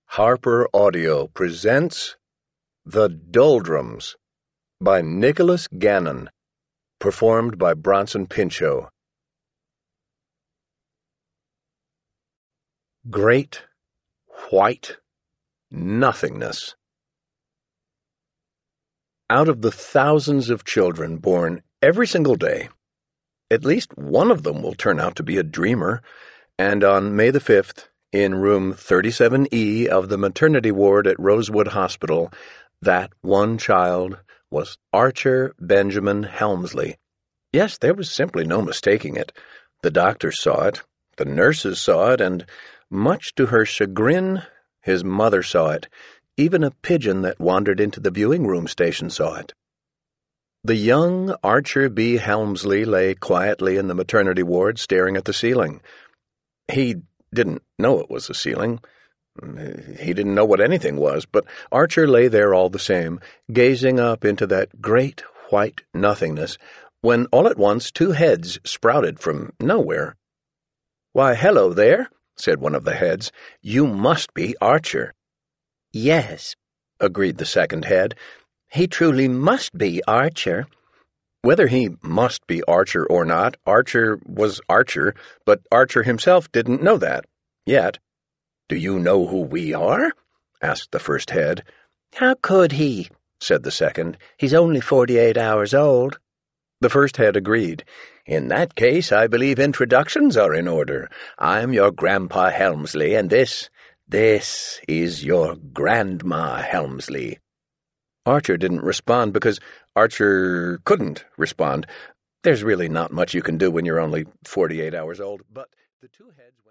Harper Audio presents The Doldrums by Nicholas Gannon, performed by Bronson Pinchot. Great White Nothingness. Out of the thousands of children born every single day, at least one of them will turn out to be a dreamer, and on May the 5th, in room 37E of the maternity ward at Rosewood Hospital, that one child was Archer Benjamin Helmsley. Yes, there was simply no mistaking it. The doctors saw it, the nurses saw it, and, much to her chagrin, his mother saw it. Even a pigeon that wandered into the viewing room station saw it. The young Archer B. Helmsley lay quietly in the maternity ward, staring at the ceiling. He didn't know it was a ceiling. He didn't know what anything was, but Archer lay there all the same, gazing up into that great white nothingness, when all at once two heads sprouted from nowhere. "Why, hello there," said one of the heads. "You must be Archer." "Yes," agreed the second head. "he truly must be Archer." Whether he must be Archer or not, Archer was Archer, but Archer himself didn't know that, yet. "Do you know who we are?" asked the first head. "How could he?" said the second. "He's only 48 hours old." The first head agreed. "In that case, I believe introductions are in order. I'm your Grandpa Helmsley, and this is your Grandma Helmsley." Archer didn't respond because Archer couldn't respond. There's really not much you can do when you're only 48 hours old, but the two heads went